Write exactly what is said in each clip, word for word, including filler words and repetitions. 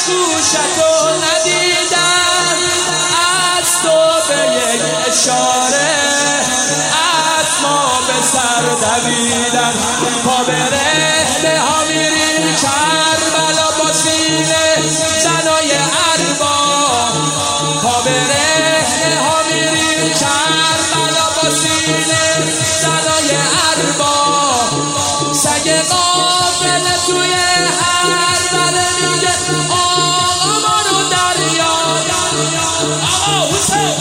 گوشتو ندیدم، از تو به یک اشاره از ما به سر دویدن. پا به رهنه ها میریم کربلا با سینه زنای ارباب. پا به رهنه ها میریم کربلا با سینه زنای ارباب. سگ غافل توی هر بله میگه آقا ما رو دریا. آقا حسین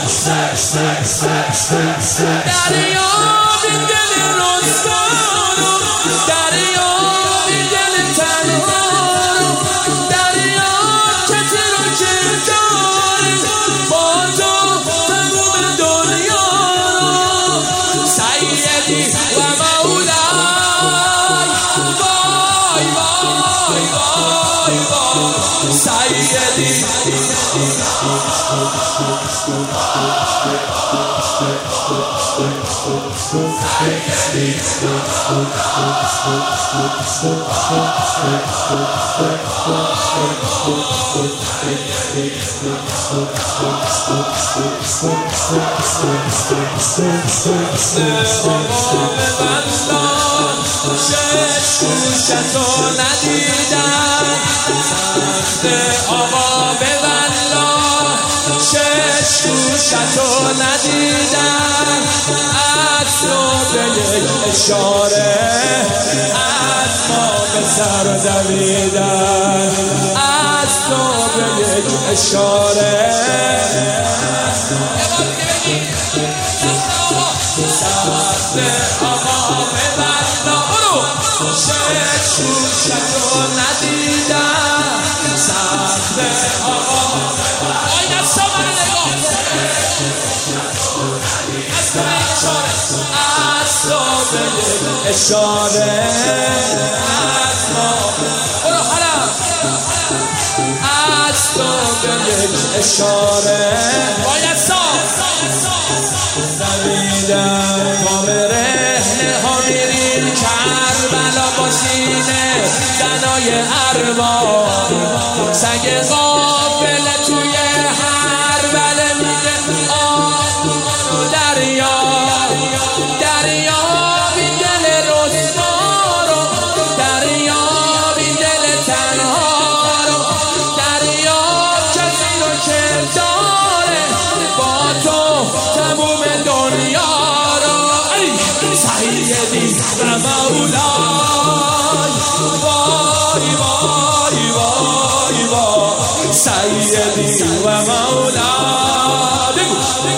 دریا بی دل رستارو، دریا بی دل تنهارو، دریا کتی رو که داری با تو تموم دنیا رو. سیدی و مولای وای وای وای وای سیدی گوشتو ندیدم، آقا به والله شش گوشتو ندیدم، از تو به یک اشاره از ما به سر دویدن. از تو به یک اشاره سخت آقا به والله شش گوشتو ندیدم، سخت آقا آی دستا من نگاه از تو به یک اشاره از ما برو حرم از تو به یک اشاره آی دستا دویدم. پا به رهنه ها میریم کربلا با سینه زنای ارباب. سگ غافل توی هر بله میگه آقا دریا، دریا بی دل رسوارو، دریا بی دل تنهارو، دریا کسی رو که داره با تو تموم دنیا رو. سیدی و مولای وای وای وای وای سیدی و مولای. بگو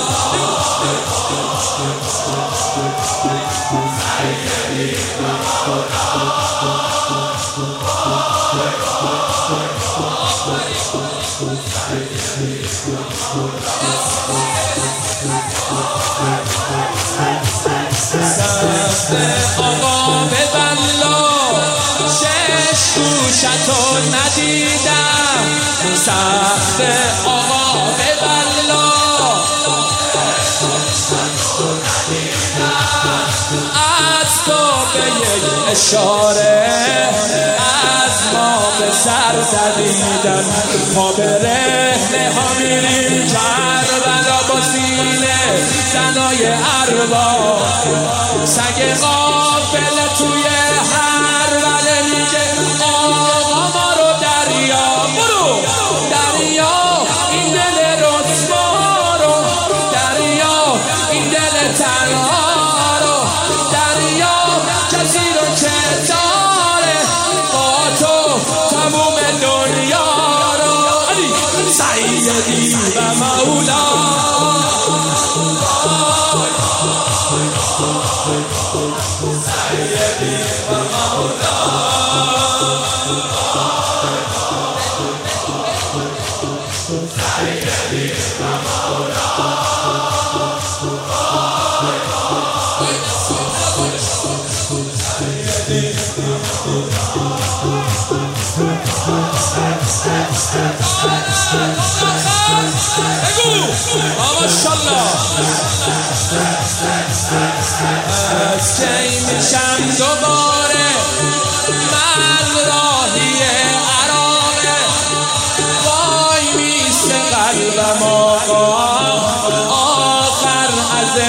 سخت آقا به والله شش گوشتو ندیدم، سخت آقا به والله از تو به یک اشاره از ما به سر دویدن. پا به رهنه ها میریم کربلا با سینه زنای ارباب. سگ غافل توی هر بله میگه آقا ما رو دریا. برو دریا این دل رسوارو، دریا این دل تنهارو، دریا کسی رو که داره با تو تموم دنیا رو. سیدی و مولای سیدی و ماشاءالله. از کی میشم دوباره من راهی عراقه،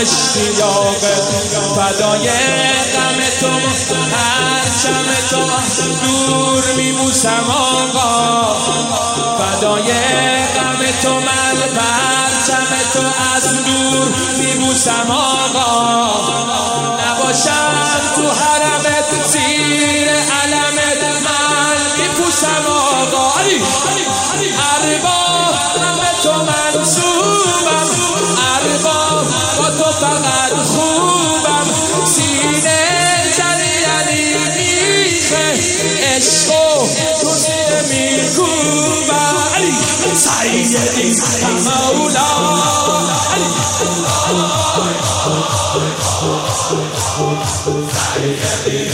اشتیاقه فدای غم تو پرچم تو دور میبوسم آقا فدای غم تو من پرچم تو از دور میبوسم آقا نباشم تو حرمت زیر علمت من میپوسم آقا ارباب به تو منصوبم ارباب با تو فقط خوبم سینه زنی علی میخه عشق و تو زیر میکوبم سیدی مولا سیدی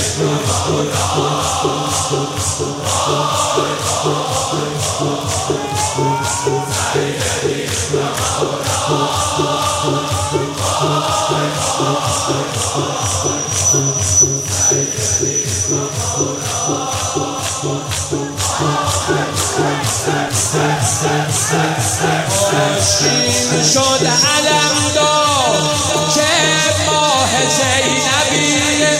آشین شد علم دار که ماه زینبیه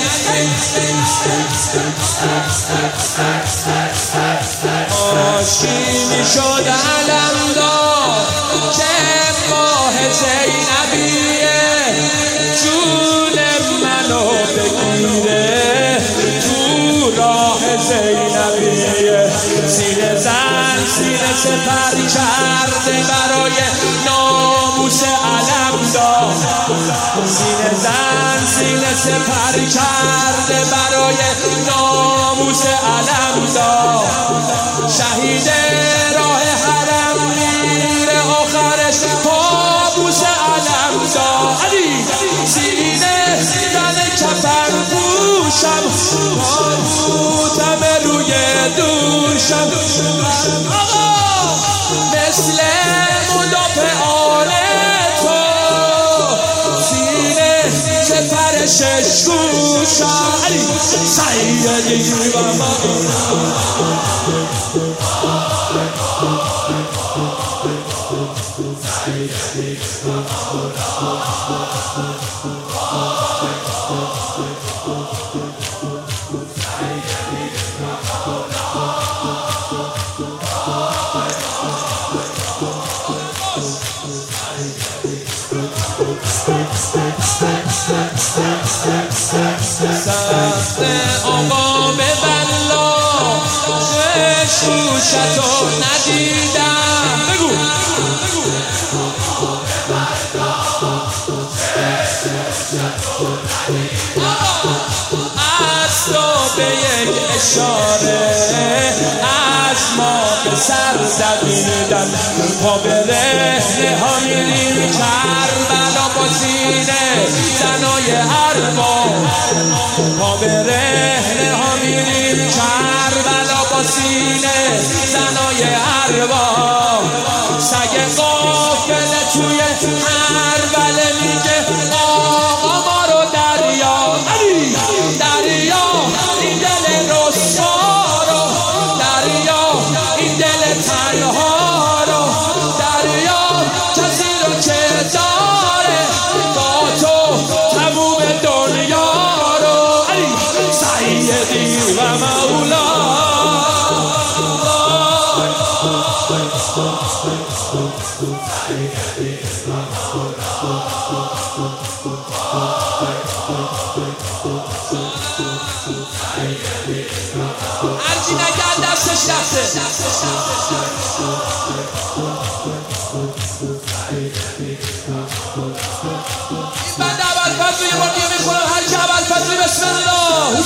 آشین شد علم دار که ماه زینبیه جون منو بگیره تو راه زینبیه سینه زن سینه سپر کرده برای ناموس علمدار سینه زن سینه سپر کرده برای ناموس علمدار شهید راه حرم میره آخرش پابوس علمدار علی سینه زن کفن پوشم پابوتم روی دوشم آقا مثل مدافعان تو سینه سپر شش گوشم علی سیدی و سخت آقا به بلا شوشتو ندیدم بگو از تو به یک اشاره از ما به سر دویدن پا به رهنه ها میریم کربلا با سینه زنای ارباب پا به رهنه ها میریم کربلا با سینه زنای ارباب سگ قافله توی کربله میگه آقا ما رو دریا دریا این دل رسوا رو دریا این دل تنها رو دریا کسی رو که داره با تو تموم دنیا رو سیدی و مولا هرچی نگرد دستش رفته این بنده اول فضل یه بار دیگه میخونم هر که اول فضلی بسم الله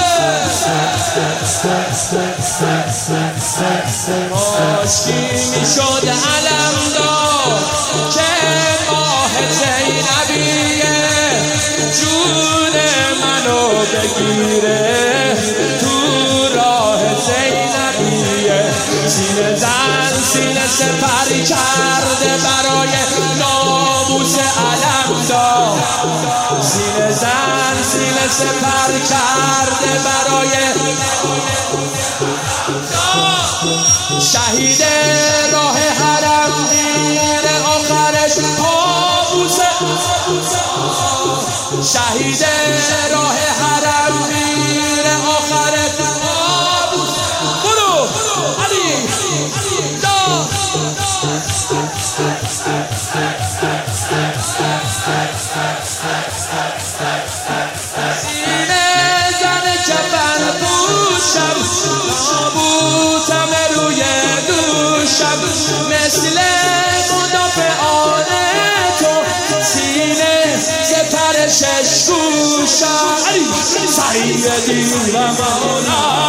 حسین آشکی میشد علمدار که ماه زینبیه جون منو بگیره تو راه زینبیه سینه زن سینه سپری کرده برای ناموس علمدار سینه زن سینه سپر کرده برای شهید راه حرم میره آخرش پابوسه شهید راه حرم میره آخر قابوس. برو علی دا سینه زن کفن پوشم تابوتم روی دوشم مثل مدافعان تو سینه سپر شش گوشم سیدی و مولا